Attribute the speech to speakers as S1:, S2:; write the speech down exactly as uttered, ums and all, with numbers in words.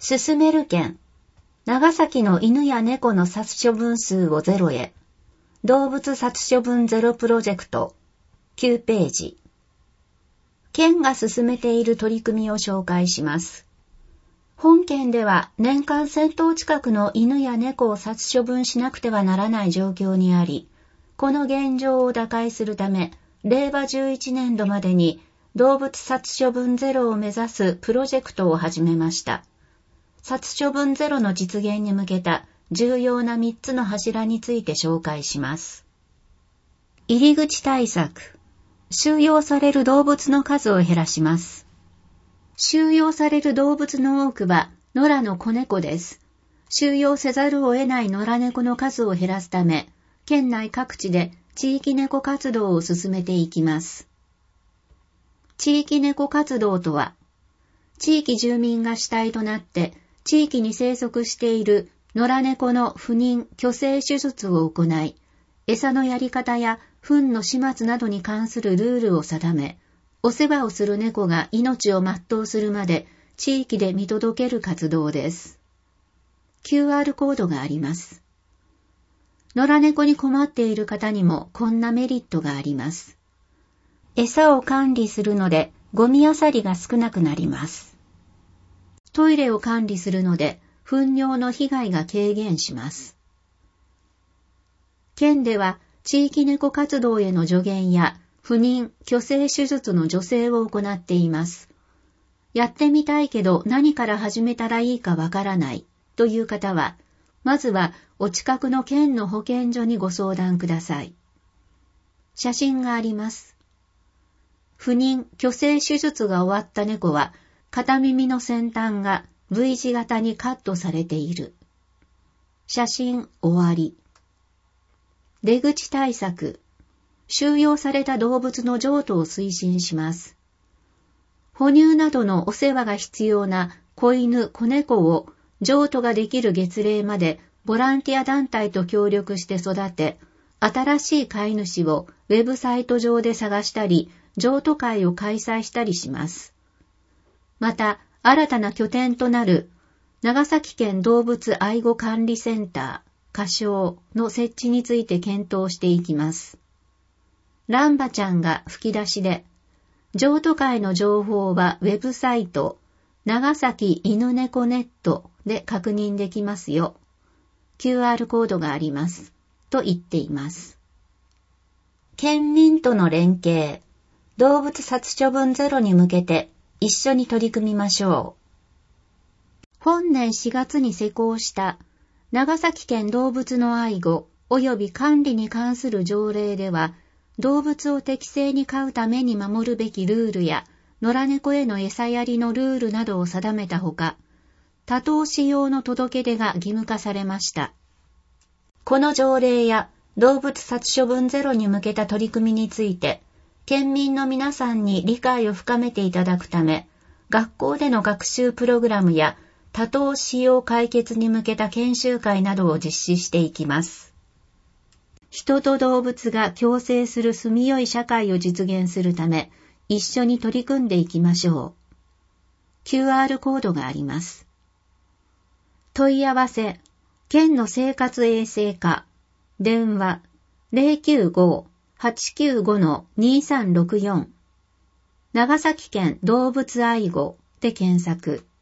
S1: 進める県、長崎の犬や猫の殺処分数をゼロへ、動物殺処分ゼロプロジェクト、きゅうページ。県が進めている取り組みを紹介します。本県では年間せん頭近くの犬や猫を殺処分しなくてはならない状況にあり、この現状を打開するため、れいわじゅういちねんどまでに動物殺処分ゼロを目指すプロジェクトを始めました。殺処分ゼロの実現に向けた重要なみっつの柱について紹介します。入り口対策。収容される動物の数を減らします。収容される動物の多くは野良の子猫です。収容せざるを得ない野良猫の数を減らすため、県内各地で地域猫活動を進めていきます。地域猫活動とは、地域住民が主体となって地域に生息している野良猫の不妊・去勢手術を行い、餌のやり方や糞の始末などに関するルールを定め、お世話をする猫が命を全うするまで地域で見届ける活動です。キューアール コードがあります。野良猫に困っている方にもこんなメリットがあります。餌を管理するのでゴミ漁りが少なくなります。トイレを管理するので糞尿の被害が軽減します。県では地域猫活動への助言や不妊・去勢手術の助成を行っています。やってみたいけど何から始めたらいいかわからないという方は、まずはお近くの県の保健所にご相談ください。写真があります。不妊・去勢手術が終わった猫は、片耳の先端が V 字型にカットされている。写真終わり。出口対策。収容された動物の譲渡を推進します。哺乳などのお世話が必要な子犬・子猫を譲渡ができる月齢までボランティア団体と協力して育て、新しい飼い主をウェブサイト上で探したり、譲渡会を開催したりします。また、新たな拠点となる長崎県動物愛護管理センター、仮称の設置について検討していきます。ランバちゃんが吹き出しで、譲渡会の情報はウェブサイト、長崎犬猫ネットで確認できますよ。キューアール コードがあります。と言っています。県民との連携、動物殺処分ゼロに向けて一緒に取り組みましょう。本年しがつに施行した長崎県動物の愛護及び管理に関する条例では、動物を適正に飼うために守るべきルールや、野良猫への餌やりのルールなどを定めたほか、多頭飼用の届け出が義務化されました。この条例や動物殺処分ゼロに向けた取り組みについて、県民の皆さんに理解を深めていただくため、学校での学習プログラムや多頭飼用解決に向けた研修会などを実施していきます。人と動物が共生する住みよい社会を実現するため、一緒に取り組んでいきましょう。キューアール コードがあります。問い合わせ、県の生活衛生課、電話 ゼロきゅうご はちきゅうご にさんろくよん、長崎県動物愛護で検索。